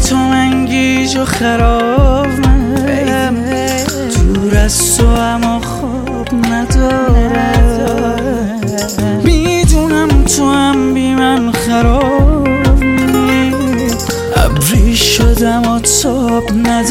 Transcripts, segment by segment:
تو من گیج و خرابم، دور از تو اما خواب ندارم. میدونم تو هم بی من خرابی، ابری شدم و تاب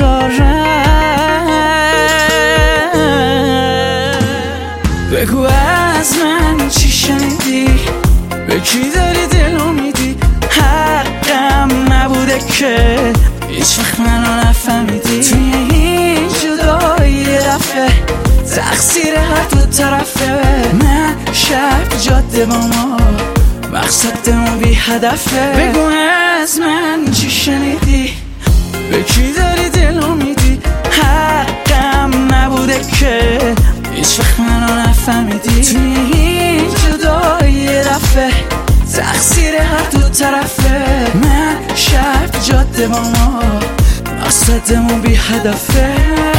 ندارم. بگو از من چی شنیدی، به کی داری دلو میدی؟ حقم نبوده که هیچ وقت منو نفهمیدی. توی این جدایی یه دفعه تقصیر هر دو طرفه. من شب جاده با ما مقصدمون بی هدفه. بگو از من چی شنیدی، به کی داری دلو میدی؟ حقم نبوده که هیچ وقت منو نفهمیدی. توی این جدایی یه دفعه تقصیر هر دو طرفه. من شب جاده با ما مقصدمون بی هدفه.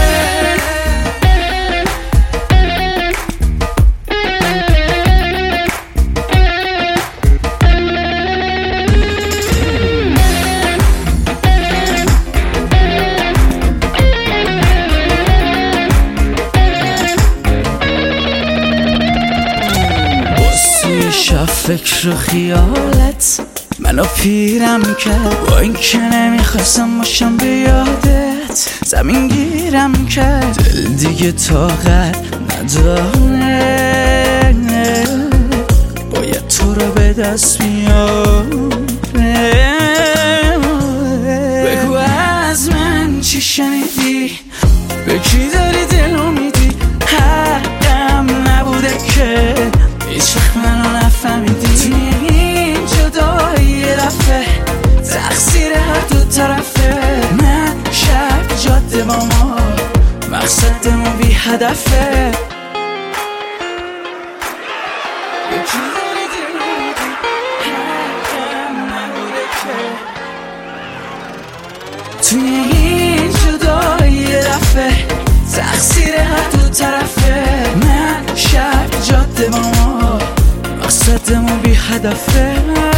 شب فکر و خیالت منو پیرم کرد، با این که نمیخواستم باشم به یادت. زمین گیرم کرد، دل دیگه طاقت نداره، باید تو رو به دست بیاره. بگو از من چی شنیدی، به کی داری دلو میدی؟ حقم نبوده که هیچ وقت منو نفهمیدی. توی این جدایی یه دفعه تقصیر هر دو طرفه. من شب جاده با ما مقصدمون بی هدفه. یکی داری دلو میدی، حقم نبوده که. توی این جدایی یه دفعه تقصیر هر دو طرفه. من شب جاده با ما مقصدمون بی هدفه.